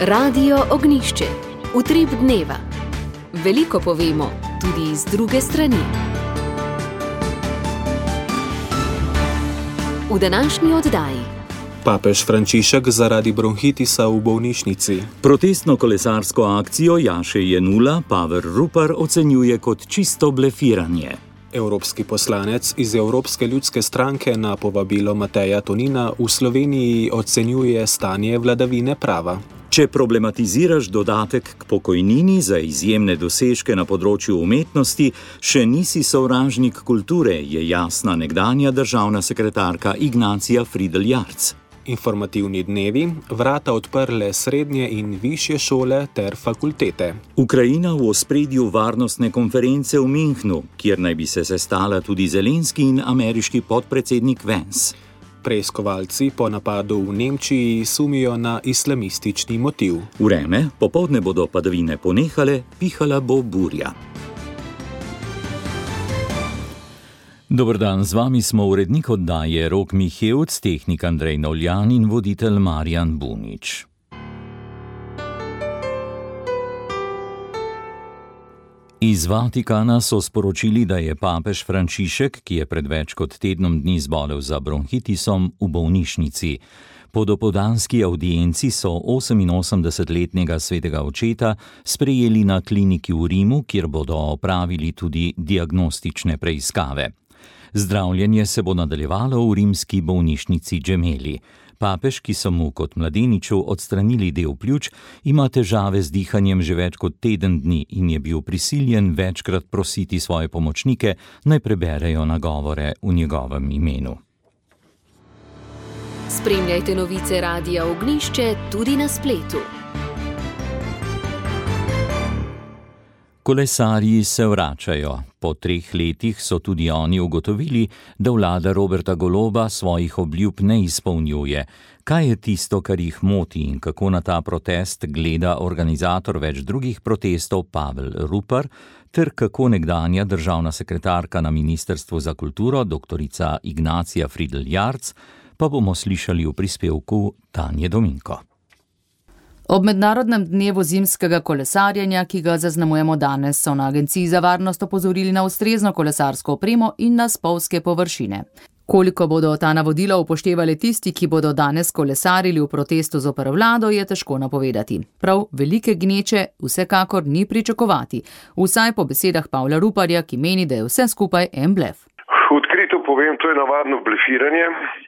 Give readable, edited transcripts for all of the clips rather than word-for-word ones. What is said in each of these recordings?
Radio Ognjišče. Utrip dneva. Veliko povemo, tudi iz druge strani. V današnji oddaji. Papež Frančišek zaradi bronhitisa v bolnišnici. Protestno kolesarsko akcijo Jaše Jenulla Pavel Rupar ocenjuje kot čisto blefiranje. Evropski poslanec iz Evropske ljudske stranke na povabilo Mateja Tonina v Sloveniji ocenjuje stanje vladavine prava. Če problematiziraš dodatek k pokojnini za izjemne dosežke na področju umetnosti, še nisi sovražnik kulture, je jasna nekdanja državna sekretarka Ignacija Fridl Jarc. Informativni dnevi, vrata odprle srednje in višje šole ter fakultete. Ukrajina v ospredju varnostne konference v Münchnu, kjer naj bi se sestala tudi Zelenski in ameriški podpredsednik Vance. Preiskovalci po napadu v Nemčiji sumijo na islamistični motiv. Vreme, popoldne bodo padavine ponehale, pihala bo burja. Dober dan, z vami smo urednik oddaje Rok Mihevc, tehnik Andrej Novljan in voditelj Marjan Bunič. Iz Vatikana so sporočili, da je papež Frančišek, ki je pred več kot tednom dni zbolel za bronhitisom, v bolnišnici. Po dopoldanski avdienci so 88-letnega svetega očeta sprejeli na kliniki v Rimu, kjer bodo opravili tudi diagnostične preiskave. Zdravljenje se bo nadaljevalo v rimski bolnišnici Gemelli. Papež, ki so mu kot mladeniču odstranili del pljuč, ima težave z dihanjem že več kot teden dni in je bil prisiljen večkrat prositi svoje pomočnike, naj preberejo nagovore v njegovem imenu. Spremljajte novice Radia Ognjišče tudi na spletu. Kolesarji se vračajo. Po 3 letih so tudi oni ugotovili, da vlada Roberta Goloba svojih obljub ne izpolnjuje. Kaj je tisto, kar jih moti in kako na ta protest gleda organizator več drugih protestov Pavel Rupar, ter kako nekdanja državna sekretarka na Ministrstvu za kulturo, doktorica Ignacija Fridl Jarc, pa bomo slišali v prispevku Tanje Dominko. Ob mednarodnem dnevu zimskega kolesarjenja, ki ga zaznamujemo danes, so na Agenciji za varnost opozorili na ustrezno kolesarsko opremo in na spolzke površine. Koliko bodo ta navodila upoštevali tisti, ki bodo danes kolesarili v protestu zoper vlado, je težko napovedati. Prav velike gneče vsekakor ni pričakovati, vsaj po besedah Pavla Ruparja, ki meni, da je vse skupaj en blef. Odkrito povem, to je navadno blefiranje.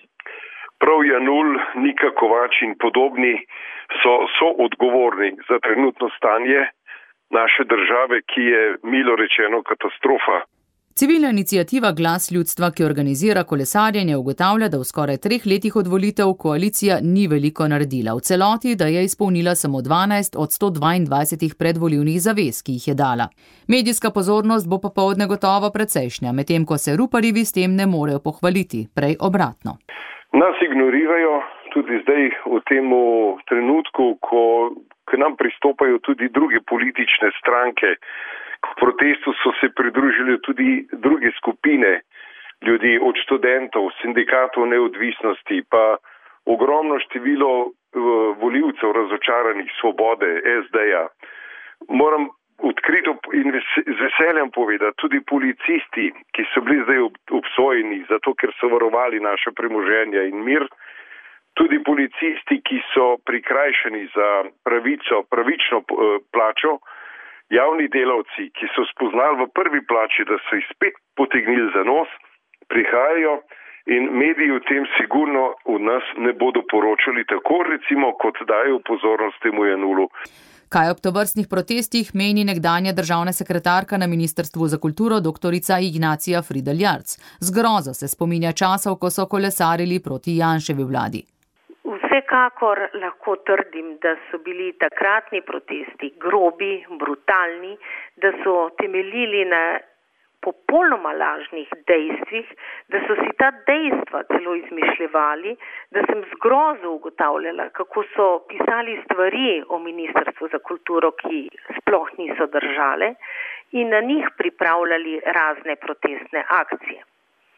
Prav Jenull, Nika Kovač in podobni so odgovorni za trenutno stanje naše države, ki je milo rečeno katastrofa. Civilna iniciativa Glas ljudstva, ki organizira kolesarjenje, ugotavlja, da v skoraj 3 letih od volitev koalicija ni veliko naredila. V celoti, da je izpolnila samo 12 od 122 predvolilnih zavez, ki jih je dala. Medijska pozornost bo popoldne gotovo precejšnja, medtem ko se Ruparjevi s tem ne morejo pohvaliti, prej obratno. Nas ignorirajo tudi zdaj v tem trenutku, ko k nam pristopajo tudi druge politične stranke. K protestu so se pridružili tudi druge skupine ljudi, od študentov, sindikatov neodvisnosti, pa ogromno število volivcev razočaranih Svobode, SD-ja. Moram odkrito in z veseljem povedati, tudi policisti, ki so bili zdaj obsojeni, zato ker so varovali naše premoženje in mir, tudi policisti, ki so prikrajšani za pravično plačo, javni delavci, ki so spoznali v prvi plači, da so jih spet potegnili za nos, prihajajo in mediji o tem sigurno od nas ne bodo poročali tako, recimo, kot dajo pozornost temu Jenullu. Kaj ob tovrstnih protestih meni nekdanja državna sekretarka na Ministrstvu za kulturo, doktorica Ignacija Fridl Jarc. Zgrozo se spominja časov, ko so kolesarili proti Janševi vladi. Vsekakor lahko trdim, da so bili takratni protesti grobi, brutalni, da so temeljili na popolnoma lažnih dejstvih, da so si ta dejstva celo izmišljevali, da sem zgrozo ugotavljala, kako so pisali stvari o Ministrstvu za kulturo, ki sploh niso držale, in na njih pripravljali razne protestne akcije.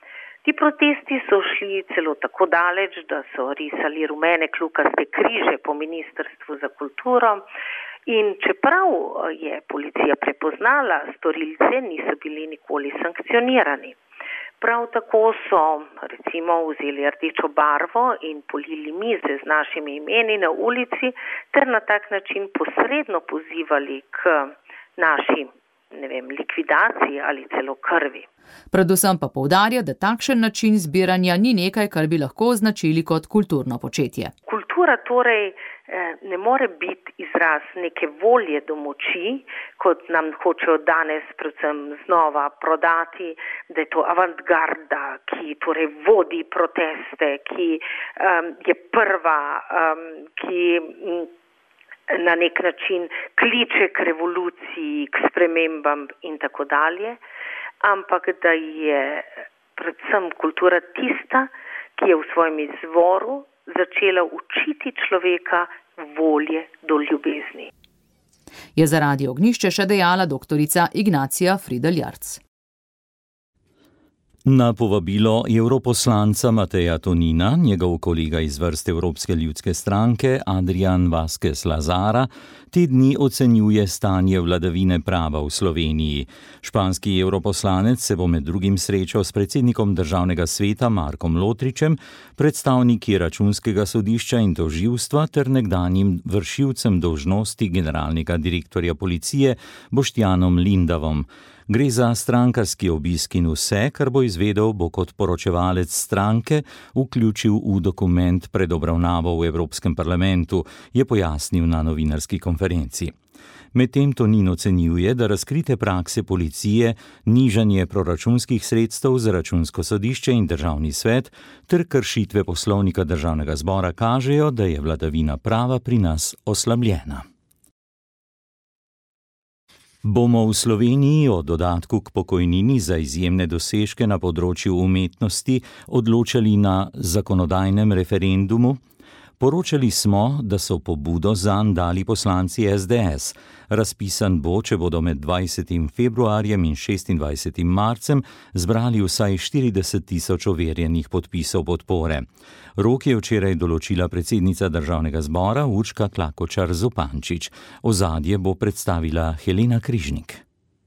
Ti protesti so šli celo tako daleč, da so risali rumene kljukaste križe po Ministrstvu za kulturo in čeprav je policija prepoznala storilce, niso bili nikoli sankcionirani. Prav tako so recimo vzeli rdečo barvo in polili mize z našimi imeni na ulici ter na tak način posredno pozivali k naši likvidaciji ali celo krvi. Predvsem pa poudarja, da takšen način zbiranja ni nekaj, kar bi lahko označili kot kulturno početje. Kultura torej ne more biti izraz neke volje do moči, kot nam hočejo danes predvsem znova prodati, da je to avantgarda, ki torej vodi proteste, ki je prva, ki na nek način kliče k revoluciji, k spremembam in tako dalje, ampak da je predvsem kultura tista, ki je v svojem izvoru začela učiti človeka volje do ljubezni. Je za Radio Ognjišče še dejala doktorica Ignacija Fridelj-Jarc. Na povabilo evroposlanca Mateja Tonina, njegov kolega iz vrst Evropske ljudske stranke Adrian Vazquez Lazara, te dni ocenjuje stanje vladavine prava v Sloveniji. Španski evroposlanec se bo med drugim srečal s predsednikom državnega sveta Markom Lotričem, predstavniki Računskega sodišča in tožilstva ter nekdanjim vršilcem dolžnosti generalnega direktorja policije Boštjanom Lindavom. Gre za strankarski obisk in vse, kar bo izvedel, bo kot poročevalec stranke vključil v dokument pred obravnavo v Evropskem parlamentu, je pojasnil na novinarski konferenci. Medtem Tonin ocenjuje, da razkrite prakse policije, nižanje proračunskih sredstev za Računsko sodišče in državni svet ter kršitve poslovnika državnega zbora kažejo, da je vladavina prava pri nas oslabljena. Bomo v Sloveniji o dodatku k pokojnini za izjemne dosežke na področju umetnosti odločali na zakonodajnem referendumu? Poročali smo, da so pobudo zanj dali poslanci SDS. Razpisan bo, če bodo med 20. februarjem in 26. marcem zbrali vsaj 40.000 overjenih podpisov podpore. Rok je včeraj določila predsednica državnega zbora Urška Klakočar Zupančič. Ozadje bo predstavila Helena Križnik.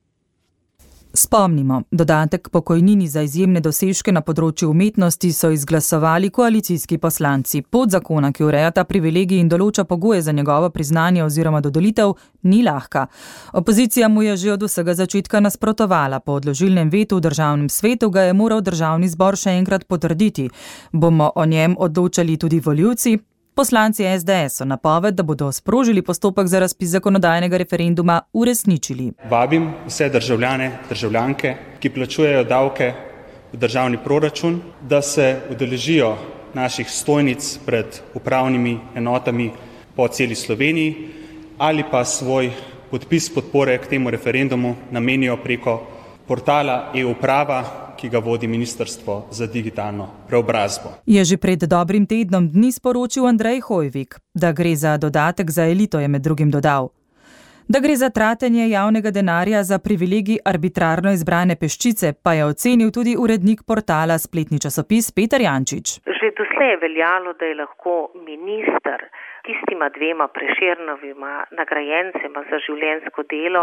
Spomnimo, dodatek k pokojnini za izjemne dosežke na področju umetnosti so izglasovali koalicijski poslanci. Podzakona, ki ureja ta privilegij in določa pogoje za njegovo priznanje oziroma dodelitev, ni lahka. Opozicija mu je že od vsega začetka nasprotovala. Po odložilnem vetu v državnem svetu ga je moral državni zbor še enkrat potrditi. Bomo o njem odločali tudi volivci? Poslanci SDS so napoved, da bodo sprožili postopek za razpis zakonodajnega referenduma, uresničili. Vabim vse državljane, državljanke, ki plačujejo davke v državni proračun, da se udeležijo naših stojnic pred upravnimi enotami po celi Sloveniji ali pa svoj podpis podpore k temu referendumu namenijo preko portala e-uprava, ki ga vodi Ministrstvo za digitalno preobrazbo. Je že pred dobrim tednom dni sporočil Andrej Hojvik, da gre za dodatek za elito, je med drugim dodal. Da gre za tratenje javnega denarja za privilegij arbitrarno izbrane peščice, pa je ocenil tudi urednik portala spletni časopis Peter Jančič. Že doslej je veljalo, da je lahko minister tistima dvema Prešernovima nagrajencema za življenjsko delo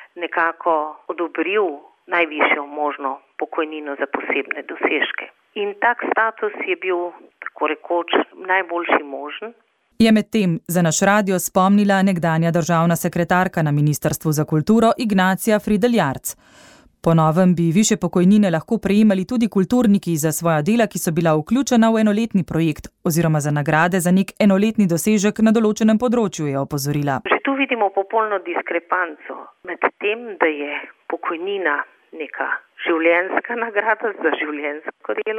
nekako odobril najvišjo možno pokojnino za posebne dosežke. In tak status je bil, tako rekoč, najboljši možen. Je medtem za naš radio spomnila nekdanja državna sekretarka na Ministrstvu za kulturo Ignacija Fridelj-Jarc. Po novem bi višje pokojnine lahko prejemali tudi kulturniki za svoja dela, ki so bila vključena v enoletni projekt oziroma za nagrade za nek enoletni dosežek na določenem področju, je opozorila. Že tu vidimo popolno diskrepanco med tem, da je pokojnina neka življenjska nagrada za življenjsko delo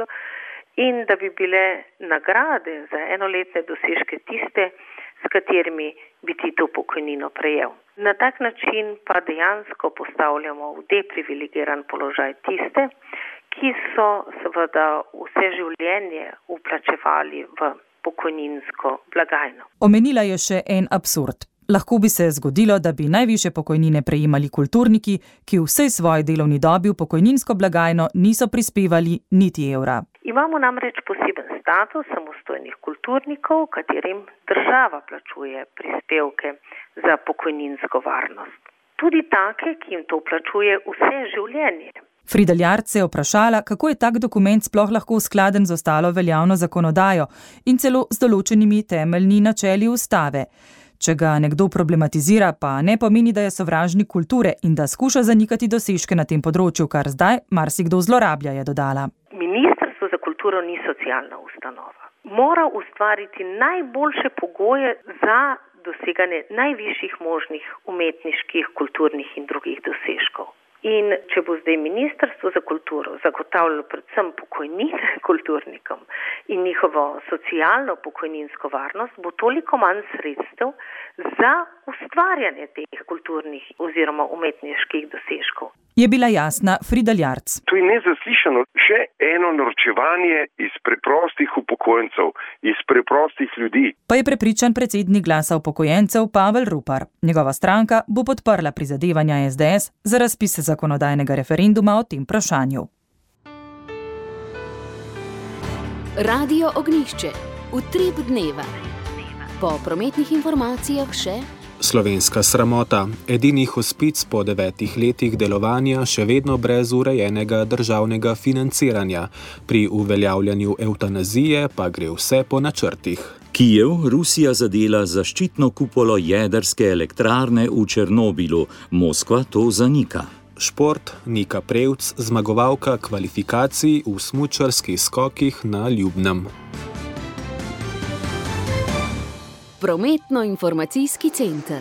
in da bi bile nagrade za enoletne dosežke tiste, s katerimi bi ti to pokojnino prejel. Na tak način pa dejansko postavljamo v deprivilegiran položaj tiste, ki so seveda vse življenje vplačevali v pokojninsko blagajno. Omenila je še en absurd. Lahko bi se zgodilo, da bi najvišje pokojnine prejemali kulturniki, ki v vsej svoji delovni dobi v pokojninsko blagajno niso prispevali niti evra. Imamo namreč poseben status samostojnih kulturnikov, katerim država plačuje prispevke za pokojninsko varnost. Tudi take, ki jim to plačuje vse življenje. Frida Ljarc se je vprašala, kako je tak dokument sploh lahko skladen z ostalo veljavno zakonodajo in celo z določenimi temeljni načeli ustave. Če ga nekdo problematizira, pa ne pomeni, da je sovražnik kulture in da skuša zanikati dosežke na tem področju, kar zdaj marsikdo zlorablja, je dodala. Ministrstvo za kulturo ni socialna ustanova. Mora ustvariti najboljše pogoje za doseganje najvišjih možnih umetniških, kulturnih in drugih dosežkov. In če bo zdaj Ministrstvo za kulturo zagotavljalo predvsem pokojnine kulturnikom in njihovo socialno pokojninsko varnost, bo toliko manj sredstev za ustvarjanje teh kulturnih oziroma umetniških dosežkov. Je bila jasna Frida Ljarc. To je nezaslišano. Še eno norčevanje iz preprostih upokojencev, iz preprostih ljudi. Pa je prepričan predsednik Glasa upokojencev Pavel Rupar. Njegova stranka bo podprla prizadevanja SDS za razpis zakonodajnega referenduma o tem vprašanju. Radio Ognjišče. Utrip dneva. Po prometnih informacijah še slovenska sramota. Edini hospic po 9 letih delovanja še vedno brez urejenega državnega financiranja. Pri uveljavljanju evtanazije pa gre vse po načrtih. Kijev, Rusija zadela zaščitno kupolo jedrske elektrarne v Černobilu. Moskva to zanika. Šport, Nika Prevc, zmagovalka kvalifikacij v smučarskih skokih na Ljubnem. Prometno-informacijski center.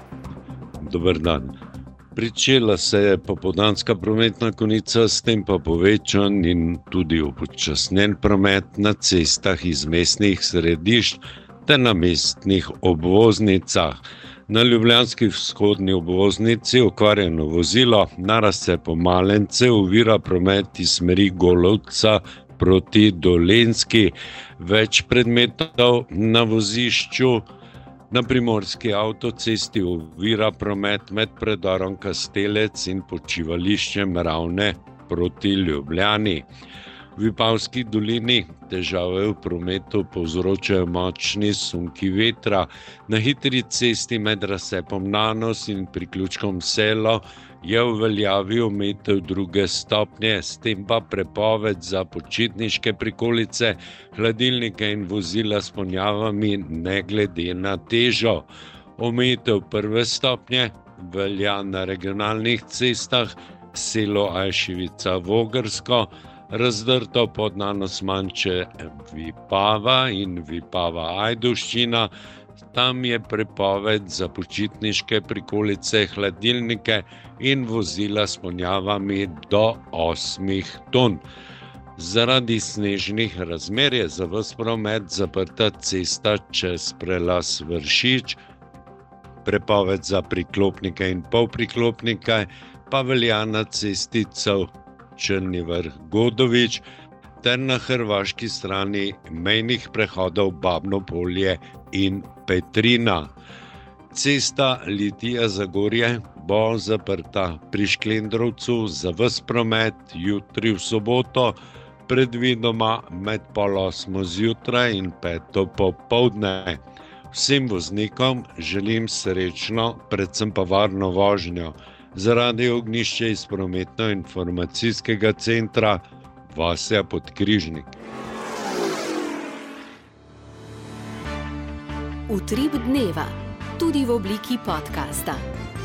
Dober dan. Pričela se je popoldanska prometna konica, s tem pa povečan in tudi upočasnjen promet na cestah iz mestnih središč ter na mestnih obvoznicah. Na ljubljanski vzhodni obvoznici okvarjeno vozilo na razcepu Malence ovira promet iz smeri Golovca proti Dolenjski. Več predmetov na vozišču na primorski avtocesti ovira promet med predorom Kastelec in počivališčem Ravne proti Ljubljani. V Vipavski dolini težave v prometu povzročajo močni sunki vetra. Na hitri cesti med razcepom Nanos in priključkom Selo je v veljavi omejitev 2. stopnje, s tem pa prepoved za počitniške prikolice, hladilnike in vozila s ponjavami ne glede na težo. Omejitev 1. stopnje velja na regionalnih cestah Selo Ajševica Vogrsko, razdrto pod Nanos Manče Vipava in Vipava Ajdovščina. Tam je prepoved za počitniške prikolice, hladilnike in vozila s ponjavami do 8 ton. Zaradi snežnih razmer je za ves promet zaprta cesta čez prelaz Vršič. Prepoved za priklopnike in polpriklopnike pa velja na cesti Črni Vrh Godovič ter na hrvaški strani mejnih prehodov Babno Polje in Petrina. Cesta Litija Zagorje bo zaprta pri Šklendrovcu za ves promet jutri v soboto, predvidoma med 7:30 zjutraj in 5:00 popoldne. Vsem voznikom želim srečno, predvsem pa varno vožnjo. Za Radio Ognjišče iz prometno-informacijskega centra Vasja Podkrižnik. Utrip dneva, tudi v obliki podcasta.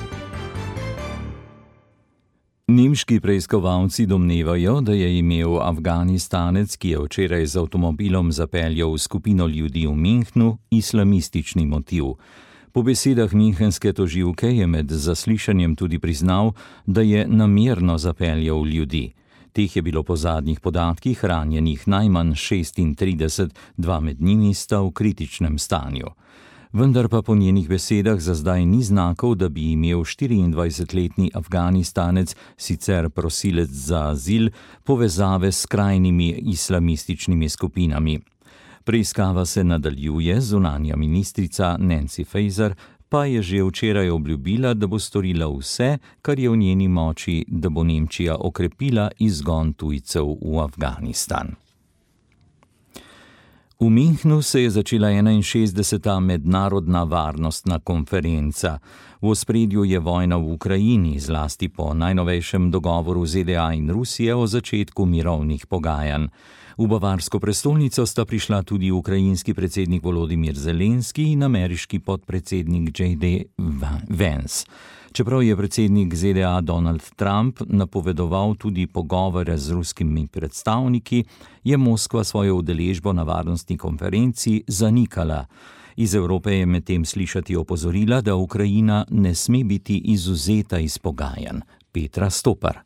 Nemški preiskovalci domnevajo, da je imel Afganistanec, ki je včeraj z avtomobilom zapeljal skupino ljudi v Münchnu, islamistični motiv. Po besedah münchenske tožilke je med zaslišanjem tudi priznal, da je namerno zapeljal ljudi. Teh je bilo po zadnjih podatkih ranjenih najmanj 36, 2 med njimi sta v kritičnem stanju. Vendar pa po njenih besedah za zdaj ni znakov, da bi imel 24-letni Afganistanec, sicer prosilec za azil, povezave s skrajnimi islamističnimi skupinami. Preiskava se nadaljuje, zunanja ministrica Nancy Faeser pa je že včeraj obljubila, da bo storila vse, kar je v njeni moči, da bo Nemčija okrepila izgon tujcev v Afganistan. V Münchnu se je začela 61. mednarodna varnostna konferenca. V ospredju je vojna v Ukrajini, zlasti po najnovejšem dogovoru ZDA in Rusije o začetku mirovnih pogajanj. V bavarsko prestolnico sta prišla tudi ukrajinski predsednik Volodymyr Zelenski in ameriški podpredsednik J.D. Vance. Čeprav je predsednik ZDA Donald Trump napovedoval tudi pogovore z ruskimi predstavniki, je Moskva svojo udeležbo na varnostni konferenci zanikala. Iz Evrope je medtem slišati opozorila, da Ukrajina ne sme biti izvzeta iz pogajanj. Petra Stopar.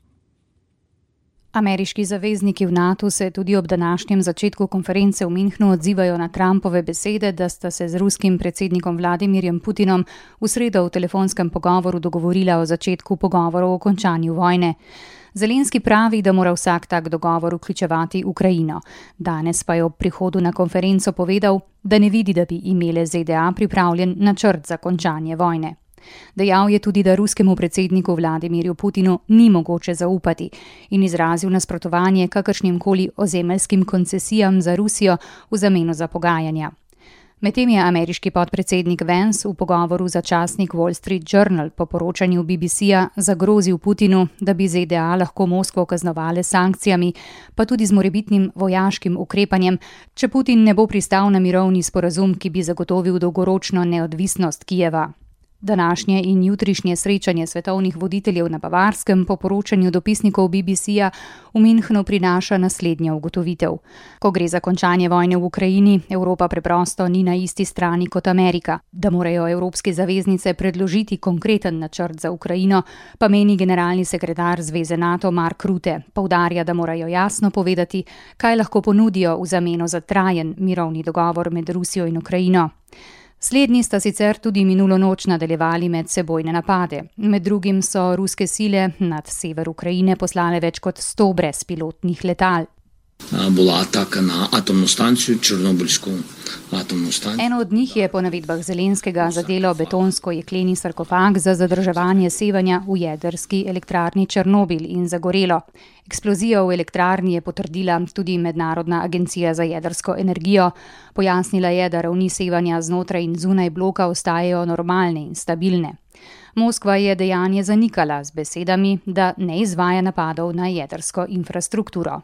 Ameriški zavezniki v NATO se tudi ob današnjem začetku konference v Münchnu odzivajo na Trumpove besede, da sta se z ruskim predsednikom Vladimirjem Putinom v sredo v telefonskem pogovoru dogovorila o začetku pogovorov o končanju vojne. Zelenski pravi, da mora vsak tak dogovor vključevati Ukrajino. Danes pa je ob prihodu na konferenco povedal, da ne vidi, da bi imele ZDA pripravljen načrt za končanje vojne. Dejal je tudi, da ruskemu predsedniku Vladimirju Putinu ni mogoče zaupati in izrazil nasprotovanje kakršnimkoli ozemeljskim koncesijam za Rusijo v zameno za pogajanja. Medtem je ameriški podpredsednik Vance v pogovoru za časnik Wall Street Journal po poročanju BBC-ja zagrozil Putinu, da bi ZDA lahko Moskvo kaznovale s sankcijami, pa tudi z morebitnim vojaškim ukrepanjem, če Putin ne bo pristal na mirovni sporazum, ki bi zagotovil dolgoročno neodvisnost Kijeva. Današnje in jutrišnje srečanje svetovnih voditeljev na Bavarskem po poročanju dopisnikov BBC-ja v Münchnu prinaša naslednjo ugotovitev. Ko gre za končanje vojne v Ukrajini, Evropa preprosto ni na isti strani kot Amerika. Da morajo evropske zaveznice predložiti konkreten načrt za Ukrajino, pa meni generalni sekretar Zveze NATO Mark Rutte. Poudarja, da morajo jasno povedati, kaj lahko ponudijo v zameno za trajen mirovni dogovor med Rusijo in Ukrajino. Slednji sta sicer tudi minulo noč nadaljevali medsebojne napade. Med drugim so ruske sile nad sever Ukrajine poslale več kot 100 brezpilotnih letal. Bila ataka na atomno stancijo, Črnobiljsko atomno stancijo. Eno od njih je po navedbah Zelenskega zadelo betonsko jekleni sarkofag za zadrževanje sevanja v jedrski elektrarni Černobil in zagorelo. Eksplozijo v elektrarni je potrdila tudi Mednarodna agencija za jedrsko energijo. Pojasnila je, da ravni sevanja znotraj in zunaj bloka ostajajo normalne in stabilne. Moskva je dejanje zanikala z besedami, da ne izvaja napadov na jedrsko infrastrukturo.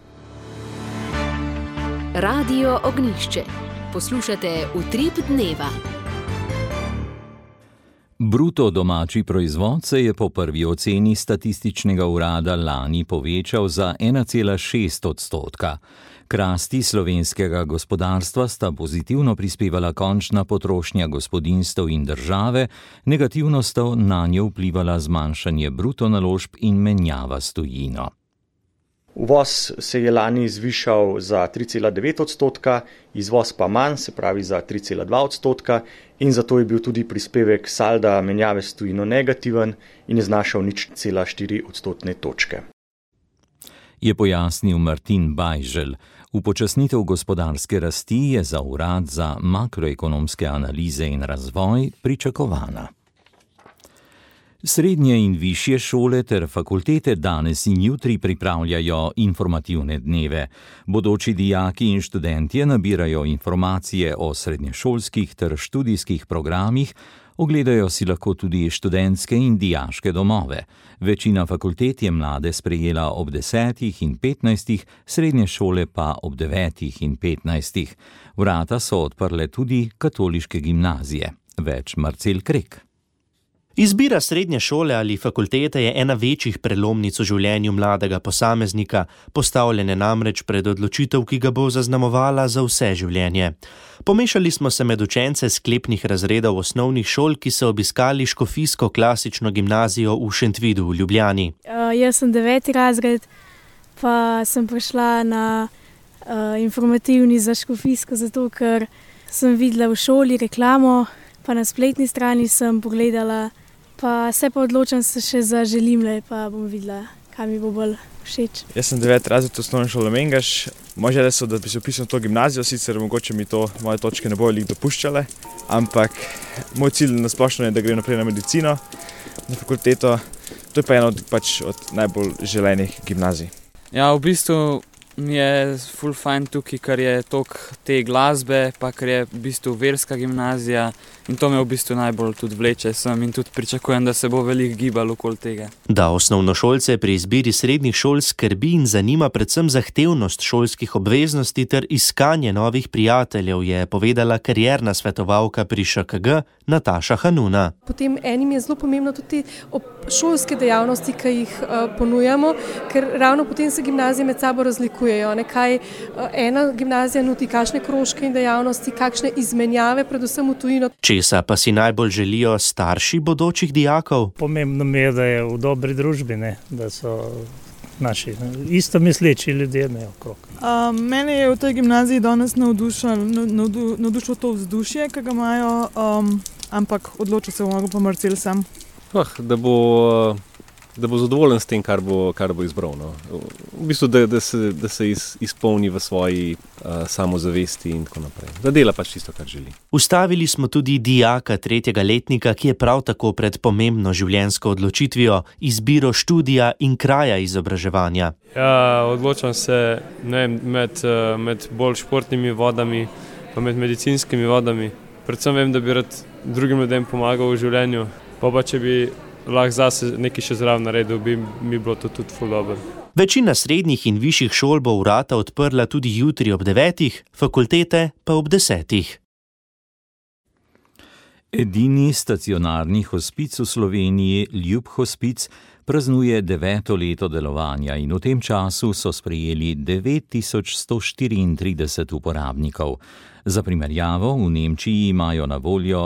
Radio Ognjišče. Poslušate Utrip dneva. Bruto domači proizvod se je po prvi oceni statističnega urada lani povečal za 1,6%. K rasti slovenskega gospodarstva sta pozitivno prispevala končna potrošnja gospodinjstev in države, negativno sta nanjo vplivala zmanjšanje bruto naložb in menjava s tujino. Uvoz se je lani zvišal za 3,9%, izvoz pa manj, se pravi za 3,2%, in zato je bil tudi prispevek salda menjave s tujino negativen in je znašal 0,4 odstotne točke. Je pojasnil Martin Bajžel. Upočasnitev gospodarske rasti je za Urad za makroekonomske analize in razvoj pričakovana. Srednje in višje šole ter fakultete danes in jutri pripravljajo informativne dneve. Bodoči dijaki in študentje nabirajo informacije o srednješolskih ter študijskih programih, ogledajo si lahko tudi študentske in dijaške domove. Večina fakultet je mlade sprejela ob 10 in 15, srednje šole pa ob 9 in 15. Vrata so odprle tudi katoliške gimnazije. Več Marcel Krek. Izbira srednje šole ali fakultete je ena večjih prelomnic v življenju mladega posameznika, postavljene namreč pred odločitev, ki ga bo zaznamovala za vse življenje. Pomešali smo se med učence sklepnih razredov osnovnih šol, ki so obiskali škofijsko klasično gimnazijo v Šentvidu v Ljubljani. Jaz sem 9. razred, pa sem prišla na informativni za škofijsko, zato ker sem videla v šoli reklamo, pa na spletni strani sem pogledala, pa se pa odločam se še za Želimle, pa bom videla, kaj mi bo bolj všeč. Jaz sem 9. razred osnovne šole Mengaš. Moje želje so, da bi se vpisal v to gimnazijo, sicer mogoče mi to moje točke ne bojo dopuščale, ampak moj cilj na splošno je, da grem naprej na medicino, na fakulteto. To je pa eno od najbolj želenih gimnazij. Ja, v bistvu mi je ful fajn tukaj, ker je toliko te glasbe, pa ker je v bistvu verska gimnazija in to me v bistvu najbolj tudi vleče sem in tudi pričakujem, da se bo veliko gibalo okoli tega. Da osnovnošolce pri izbiri srednjih šol skrbi in zanima predvsem zahtevnost šolskih obveznosti ter iskanje novih prijateljev, je povedala karierna svetovalka pri ŠKG Nataša Hanuna. Potem enim je zelo pomembno tudi šolske dejavnosti, ki jih ponujamo, ker ravno potem se gimnazije med sabo razlikujejo. Kaj ena gimnazija nudi, kakšne krožke in dejavnosti, kakšne izmenjave, predvsem v tujino. Česa pa si najbolj želijo starši bodočih dijakov? Pomembno mi je, da je v dobri družbi, da so naši isto misleči ljudje okrog. Mene je v tej gimnaziji danes navdušilo to vzdušje, ki ga imajo, ampak odločil se bom pa Marcel sam. Da bo zadovoljen s tem, kar bo izbral. No. V bistvu, da se izpolni v svoji samozavesti in tako naprej. Da dela pač tisto, kar želi. Ustavili smo tudi dijaka 3. letnika, ki je prav tako pred pomembno življenjsko odločitvijo, izbiro študija in kraja izobraževanja. Ja, odločam se med bolj športnimi vodami, pa med medicinskimi vodami. Predvsem vem, da bi rad drugim ljudem pomagal v življenju, pa če bi lahko zase nekaj še zraven naredil, bi mi bilo to tudi ful dobro. Večina srednjih in višjih šol bo vrata odprla tudi jutri ob 9, fakultete pa ob 10. Edini stacionarni hospic v Sloveniji, Ljub hospic, praznuje 9. leto delovanja in v tem času so sprejeli 9134 uporabnikov. Za primerjavo, v Nemčiji imajo na voljo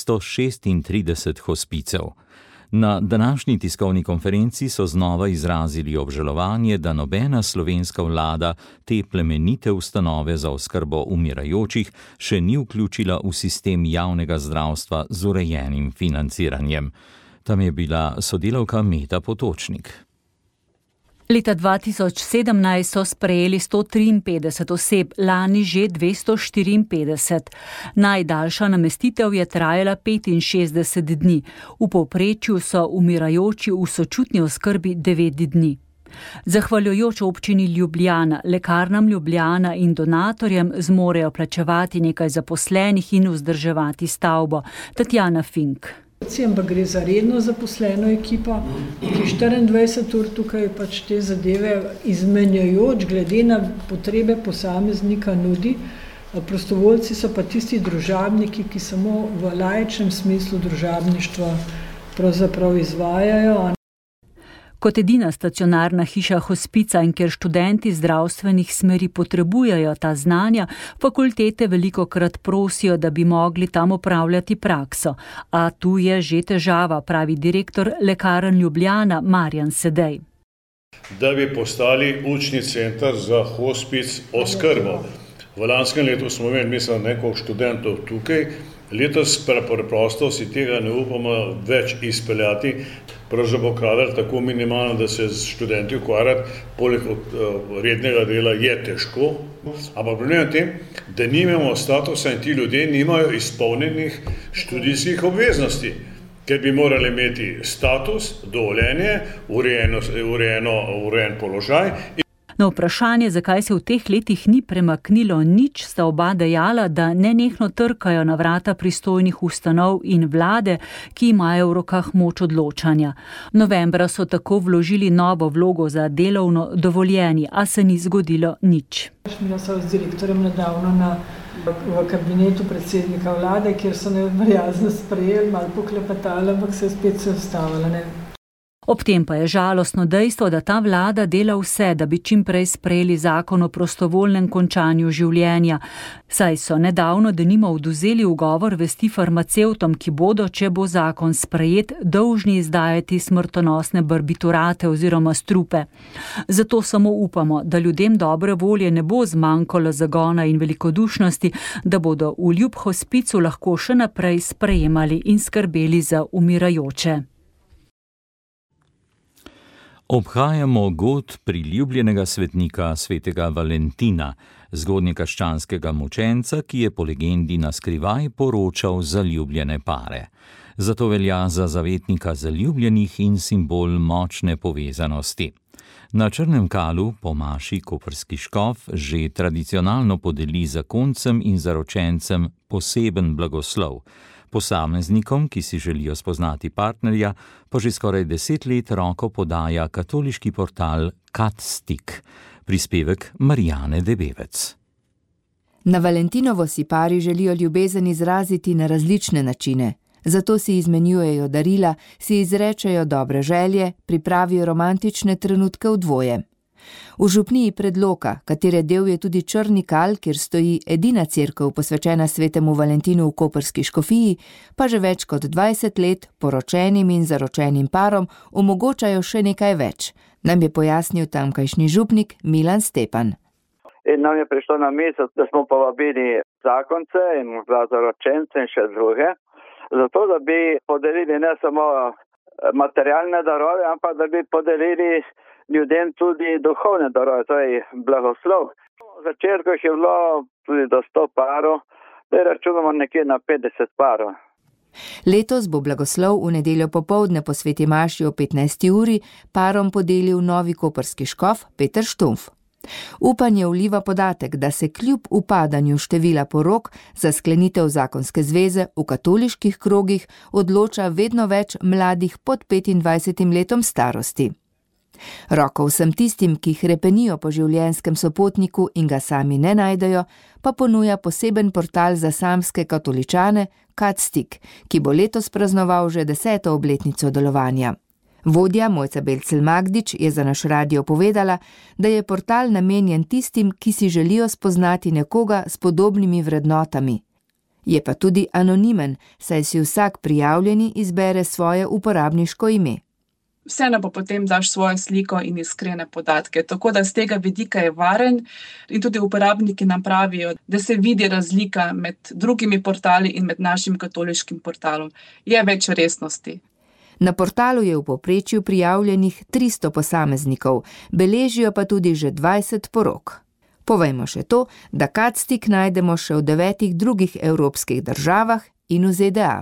236 hospicev. Na današnji tiskovni konferenci so znova izrazili obžalovanje, da nobena slovenska vlada te plemenite ustanove za oskrbo umirajočih še ni vključila v sistem javnega zdravstva z urejenim financiranjem. Tam je bila sodelavka Meta Potočnik. Leta 2017 so sprejeli 153 oseb, lani že 254. Najdaljša namestitev je trajala 65 dni. V povprečju so umirajoči v sočutni oskrbi 9 dni. Zahvaljujoč občini Ljubljana, lekarnam Ljubljana in donatorjem zmorejo plačevati nekaj zaposlenih in vzdrževati stavbo. Tatjana Fink. Ampak gre za redno zaposleno ekipo, ki 24 ur tukaj pač te zadeve izmenjajoč, glede na potrebe posameznika nudi. Prostovoljci so pa tisti družabniki, ki samo v laičnem smislu družabništva pravzaprav izvajajo. Kot edina stacionarna hiša hospica in ker študenti zdravstvenih smeri potrebujejo ta znanja, fakultete velikokrat prosijo, da bi mogli tam opravljati prakso. A tu je že težava, pravi direktor lekarn Ljubljana Marjan Sedej. Da bi postali učni center za hospic oskrbo. V lanskem letu smo imeli, nekaj študentov tukaj, letos preprosto si tega ne upamo več izpeljati. Pravzaprav kadar tako minimalno, da se z študenti ukvarjati, poleg rednega dela je težko. Ampak problem je tem, da nimamo statusa in ti ljudje nimajo izpolnjenih študijskih obveznosti, ker bi morali imeti status, dovoljenje, urejen položaj. Na vprašanje, zakaj se v teh letih ni premaknilo nič, sta oba dejala, da nenehno trkajo na vrata pristojnih ustanov in vlade, ki imajo v rokah moč odločanja. Novembra so tako vložili novo vlogo za delovno dovoljenje, a se ni zgodilo nič. Bila sem z direktorjem nedavno v kabinetu predsednika vlade, kjer so neprijazno sprejeli, malo poklepetali, ampak se je spet ustavila. Ob tem pa je žalostno dejstvo, da ta vlada dela vse, da bi čim prej sprejeli zakon o prostovoljnem končanju življenja. Saj so nedavno denimo odvzeli ugovor vesti farmacevtom, ki bodo, če bo zakon sprejet, dolžni izdajati smrtonosne barbiturate oziroma strupe. Zato samo upamo, da ljudem dobre volje ne bo zmanjkalo zagona in velikodušnosti, da bodo v Ljub hospicu lahko še naprej sprejemali in skrbeli za umirajoče. Obhajamo god priljubljenega svetnika svetega Valentina, zgodnjekrščanskega mučenca, ki je po legendi na skrivaj poročal zaljubljene pare. Zato velja za zavetnika zaljubljenih in simbol močne povezanosti. Na Črnem Kalu po maši koprski škof že tradicionalno podeli zakoncem in zaročencem poseben blagoslov. Posameznikom, ki si želijo spoznati partnerja, pa že skoraj 10 let roko podaja katoliški portal Catstic. Prispevek Marijane Debevec. Na Valentinovo si pari želijo ljubezen izraziti na različne načine. Zato si izmenjujejo darila, si izrečejo dobre želje, pripravijo romantične trenutke v dvoje. V župniji Predloka, katere del je tudi Črni Kal, kjer stoji edina cerkev posvečena svetemu Valentinu v koprski škofiji, pa že več kot 20 let poročenim in zaročenim parom omogočajo še nekaj več. Nam je pojasnil tamkajšnji župnik Milan Stepan. In nam je prišlo na misel, da smo povabili zakonce in zaročence in še druge, zato da bi podelili ne samo materialne darove, ampak da bi podelili ljudem tudi duhovne darove, to je blagoslov. Za cerkev je bilo tudi do 100 parov, da računamo nekje na 50 parov. Letos bo blagoslov v nedeljo popoldne po sveti maši o 15. uri parom podelil novi koprski škof Peter Štumf. Upanje vliva podatek, da se kljub upadanju števila porok za sklenitev zakonske zveze v katoliških krogih odloča vedno več mladih pod 25 letom starosti. Roko vsem tistim, ki hrepenijo po življenjskem sopotniku in ga sami ne najdejo, pa ponuja poseben portal za samske katoličane Catstic, ki bo letos praznoval že 10. obletnico delovanja. Vodja Mojca Belcel-Magdič je za naš radio povedala, da je portal namenjen tistim, ki si želijo spoznati nekoga s podobnimi vrednotami. Je pa tudi anonimen, saj si vsak prijavljeni izbere svoje uporabniško ime. Vseeno pa potem daš svojo sliko in iskrene podatke, tako da z tega vidika je varen in tudi uporabniki nam pravijo, da se vidi razlika med drugimi portali in med našim katoliškim portalom. Je več resnosti. Na portalu je v povprečju prijavljenih 300 posameznikov, beležijo pa tudi že 20 porok. Povejmo še to, da Catstic najdemo še v 9 drugih evropskih državah in v ZDA.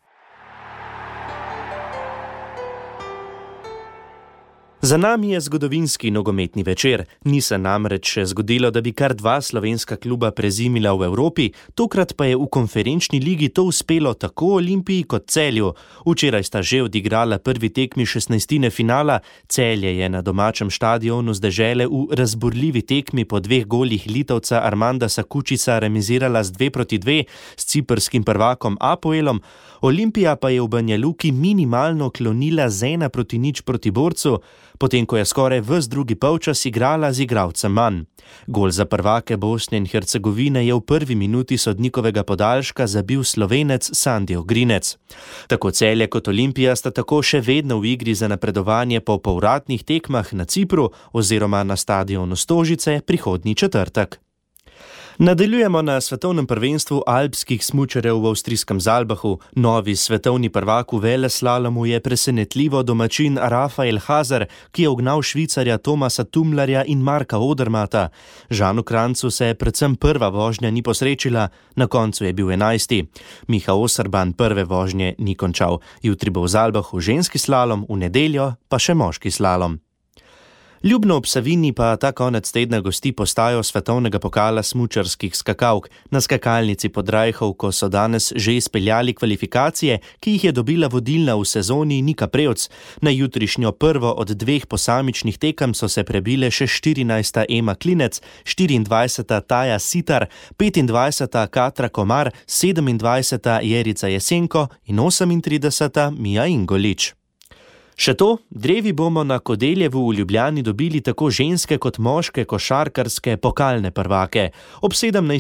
Za nami je zgodovinski nogometni večer. Ni se namreč še zgodilo, da bi kar 2 slovenska kluba prezimila v Evropi, tokrat pa je v konferenčni ligi to uspelo tako Olimpiji kot Celju. Včeraj sta že odigrala prvi tekmi 16. finala, Celje je na domačem štadionu z Dežele v razburljivi tekmi po 2 golih Litovca Armanda Sakučica remizirala z 2-2 s ciprskim prvakom Apoelom, Olimpija pa je v Banja Luki minimalno klonila z 1-0 proti Borcu, potem ko je skoraj ves drugi polčas igrala z igralcem manj. Gol za prvake Bosne in Hercegovine je v prvi minuti sodnikovega podaljška zabil Slovenec Sandjo Grinec. Tako Celje kot Olimpija sta tako še vedno v igri za napredovanje po povratnih tekmah na Cipru oziroma na stadionu Stožice prihodnji četrtek. Nadaljujemo na svetovnem prvenstvu alpskih smučarjev v avstrijskem Zalbahu. Novi svetovni prvak v veleslalomu je presenetljivo domačin Rafael Hazar, ki je ugnal Švicarja Tomasa Tumlarja in Marka Odermata. Žanu Krancu se je predvsem prva vožnja ni posrečila, na koncu je bil 11. Miha Oserban prve vožnje ni končal. Jutri bo v Zalbahu ženski slalom, v nedeljo pa še moški slalom. Ljubno ob Savinji pa ta konec tedna gosti postajo svetovnega pokala smučarskih skakalk. Na skakalnici pod Rajhovko so danes že izpeljali kvalifikacije, ki jih je dobila vodilna v sezoni Nika Prevc. Na jutrišnjo prvo od 2 posamičnih tekem so se prebile še 14. Ema Klinec, 24. Taja Sitar, 25. Katra Komar, 27. Jerica Jesenko in 38. Mija Ingolič. Še to, drevi bomo na Kodeljevu v Ljubljani dobili tako ženske kot moške košarkarske pokalne prvake. Ob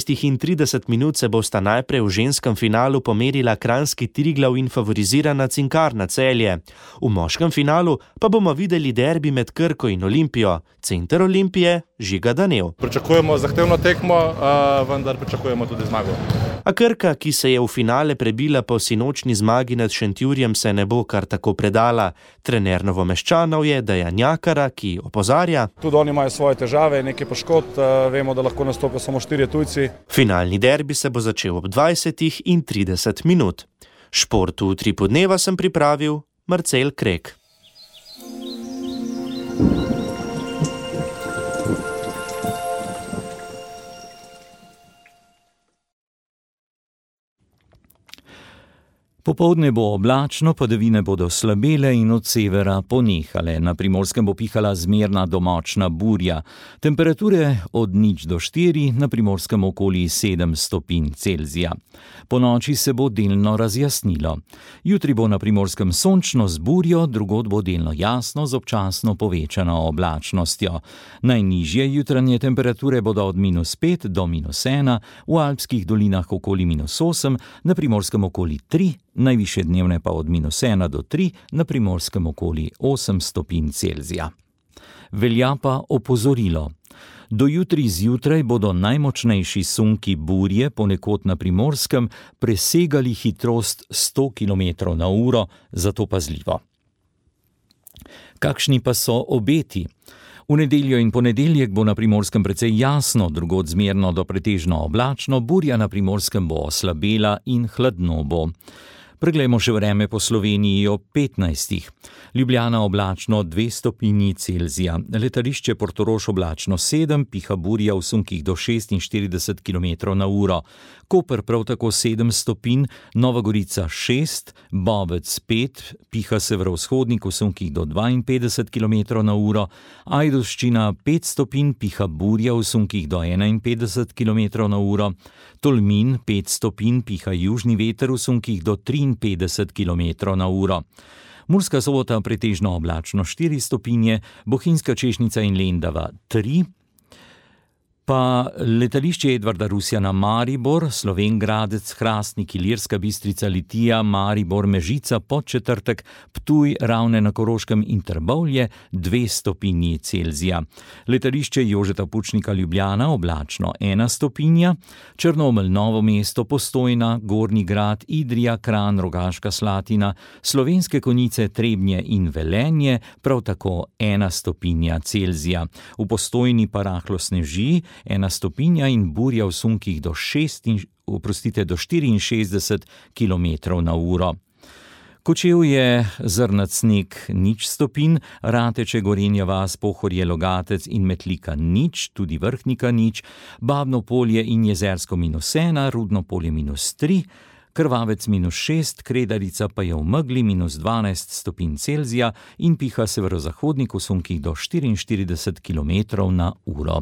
17:30 se bosta najprej v ženskem finalu pomerila kranjski Triglav in favorizirana Cinkarna Celje. V moškem finalu pa bomo videli derbi med Krko in Olimpijo. Center Olimpije Žiga Danev. Pričakujemo zahtevno tekmo, vendar pričakujemo tudi zmago. A Krka, ki se je v finale prebila po sinočni zmagi nad Šentjurjem, se ne bo kar tako predala. Trener Novomeščanov je Dejan Jakara, ki opozarja: Tudi oni imajo svoje težave, nekaj poškodb, vemo, da lahko nastopijo samo 4 tujci. Finalni derbi se bo začel ob 20:30 minut. Šport v Utripu dneva sem pripravil Marcel Krek. Popoldne bo oblačno, padavine bodo slabele in od severa ponehale. Na Primorskem bo pihala zmerna do močna burja. Temperature od 0 do 4, na Primorskem okoli 7 stopinj Celzija. Po noči se bo delno razjasnilo. Jutri bo na Primorskem sončno z burjo, drugod bo delno jasno z občasno povečano oblačnostjo. Najnižje jutranje temperature bodo od -5 do -1, v alpskih dolinah okoli -8, na Primorskem okoli 3, najvišje dnevne pa od -1 do 3, na Primorskem okoli 8 stopinj Celzija. Velja pa opozorilo. Do jutri zjutraj bodo najmočnejši sunki burje ponekod na Primorskem presegali hitrost 100 km/h, zato pazljivo. Kakšni pa so obeti? V nedeljo in ponedeljek bo na Primorskem precej jasno, drugod zmerno do pretežno oblačno, burja na Primorskem bo oslabela in hladno bo. Preglejmo še vreme po Sloveniji ob 15. Ljubljana oblačno 2 stopinji Celzija. Letališče Portorož oblačno 7, piha burja v sunkih do 46 km/h. Koper prav tako 7 stopinj, Nova Gorica 6, Bovec 5, piha severovzhodnik v sunkih do 52 km/h. Ajdovščina 5 stopinj, piha burja v sunkih do 51 km/h. Tolmin 5 stopinj, piha južni veter v sunkih do 53 km/h. Murska Sobota pretežno oblačno 4 stopinje, Bohinjska Češnica in Lendava 3, pa letališče Edvarda Rusjana Maribor, Slovenj Gradec, Hrastnik, Ilirska Bistrica, Litija, Maribor, Mežica, Podčetrtek, Ptuj, Ravne na Koroškem in Trbovlje 2 stopinji Celzija. Letališče Jožeta Pučnika Ljubljana oblačno 1 stopinja, Črnomelj, Novo mesto, Postojna, Gornji Grad, Idrija, Kranj, Rogaška Slatina, Slovenske Konjice, Trebnje in Velenje prav tako 1 stopinja Celzija. V Postojni pa rahlo sneži, 1 stopinja in burja v sunkih do 64 km/h. Kočevje, Zrnac, sneg 0 stopinj, Rateče, Gorenja vas, Pohorje, Logatec in Metlika 0, tudi Vrhnika 0, Babno Polje in Jezersko -1, Rudno Polje -3, Krvavec -6, Kredarica pa je v megli -12 stopinj Celzija in piha severozahodnik v sunkih do 44 km/h.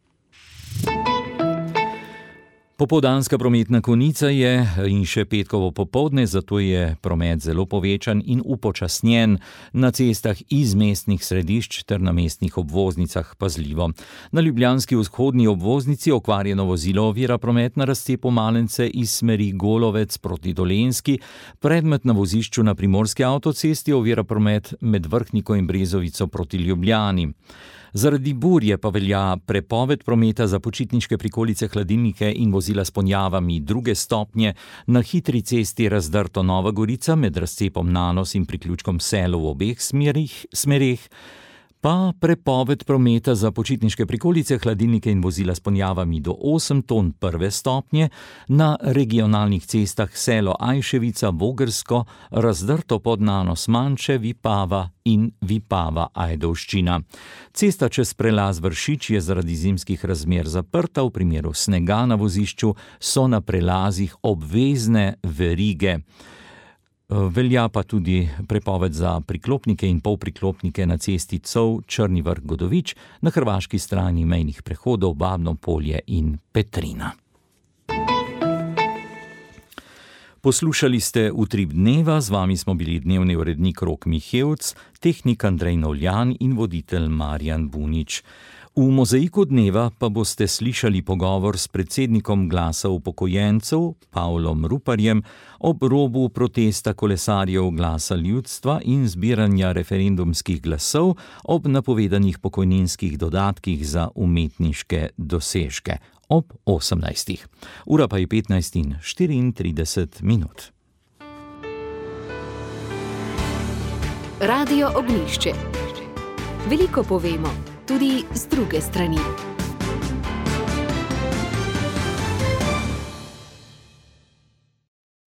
Popoldanska prometna konica je in še petkovo popoldne, zato je promet zelo povečan in upočasnjen na cestah iz mestnih središč ter na mestnih obvoznicah pazljivo. Na ljubljanski vzhodni obvoznici okvarjeno vozilo ovira promet na razcepu Malence iz smeri Golovec proti Dolenjski, predmet na vozišču na Primorski avtocesti ovira promet med Vrhniko in Brezovico proti Ljubljani. Zaradi burje pa velja prepoved prometa za počitniške prikolice, hladilnike in vozila s ponjavami 2. stopnje na hitri cesti Razdrto Nova Gorica med razcepom Nanos in priključkom Selo v obeh smereh, pa prepoved prometa za počitniške prikolice, hladilnike in vozila s ponjavami do 8 ton 1. stopnje na regionalnih cestah Selo Ajševica, Vogrsko, Razdrto pod Nanos Manče, Vipava in Vipava Ajdovščina. Cesta čez prelaz Vršič je zaradi zimskih razmer zaprta, v primeru snega na vozišču so na prelazih obvezne verige. Velja pa tudi prepoved za priklopnike in polpriklopnike na cesti Cov, Črni Vrh, Godovič, na hrvaški strani mejnih prehodov Babno Polje in Petrina. Poslušali ste Utrip dneva, z vami smo bili dnevni urednik Rok Mihevc, tehnik Andrej Novljan in voditelj Marjan Bunič. V mozaiku dneva pa boste slišali pogovor s predsednikom Glasa upokojencev, Pavlom Ruparjem, ob robu protesta kolesarjev Glasa ljudstva in zbiranja referendumskih glasov ob napovedanih pokojninskih dodatkih za umetniške dosežke. ob 18. Ura pa je 15:34. Radio Ognjišče. Veliko povemo, tudi z druge strani.